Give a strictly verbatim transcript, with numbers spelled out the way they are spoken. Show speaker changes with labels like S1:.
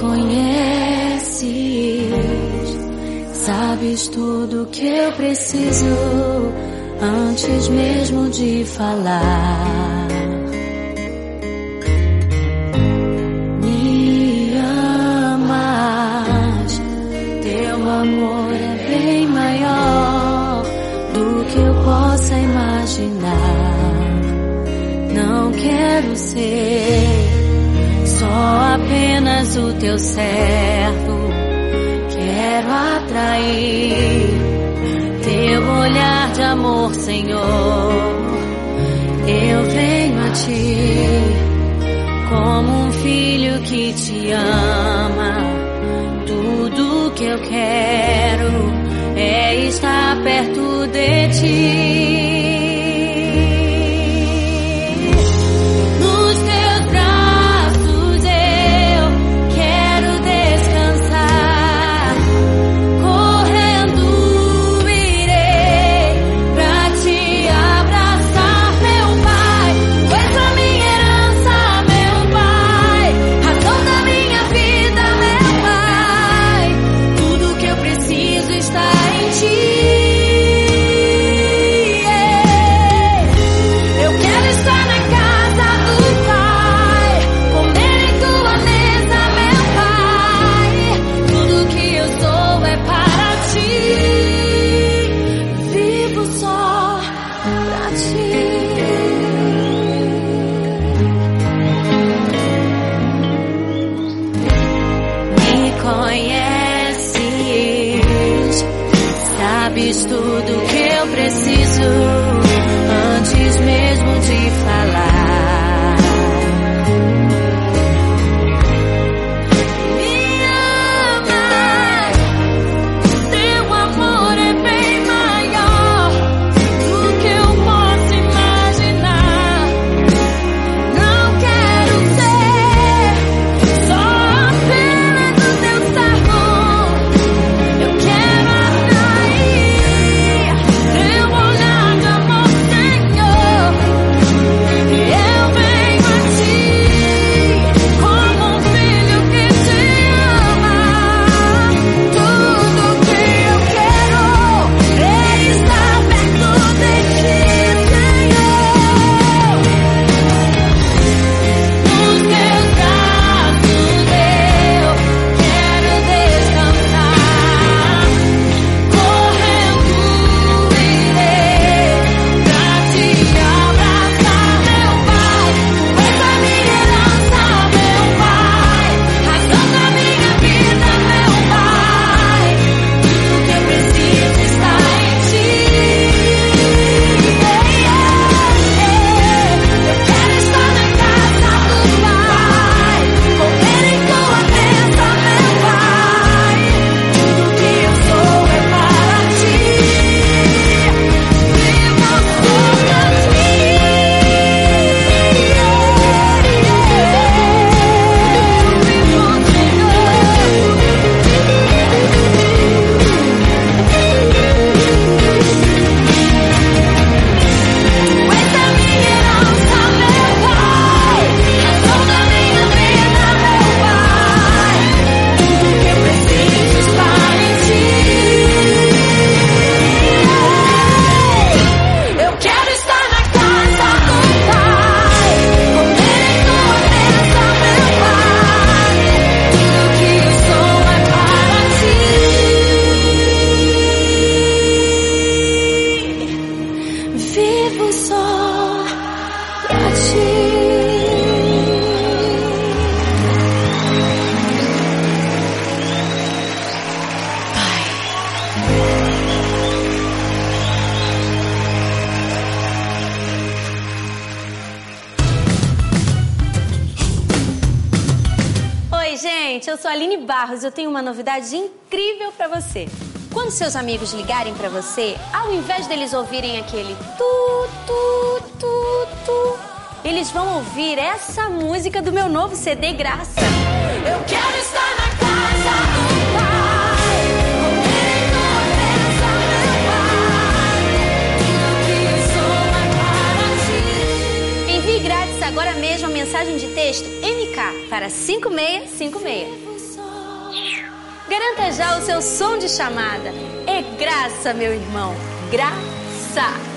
S1: conheces, sabes tudo que eu preciso antes mesmo de falar. Me amas, teu amor é bem maior do que eu possa imaginar. Não quero ser só apenas o teu servo, quero atrair teu olhar de amor, Senhor. Eu venho a ti como um filho que te ama. Tudo que eu quero é estar perto de ti. Sabes tudo que eu preciso antes mesmo de falar. Me amas, teu amor é bem maior do que eu posso imaginar. Não quero ser só apenas o teu servo, eu quero
S2: Gente, eu sou a Aline Barros e eu tenho uma novidade incrível pra você. Quando seus amigos ligarem pra você, ao invés deles ouvirem aquele tu, tu, tu, tu, eles vão ouvir essa música do meu novo C D Graça.
S1: Eu quero estar na casa do Pai, comer tua bênção, meu Pai, tudo que eu sou é para ti.
S2: Envie grátis agora mesmo a mensagem de texto M K para cinco seis cinco seis. Garanta já o seu som de chamada. É graça, meu irmão, graça!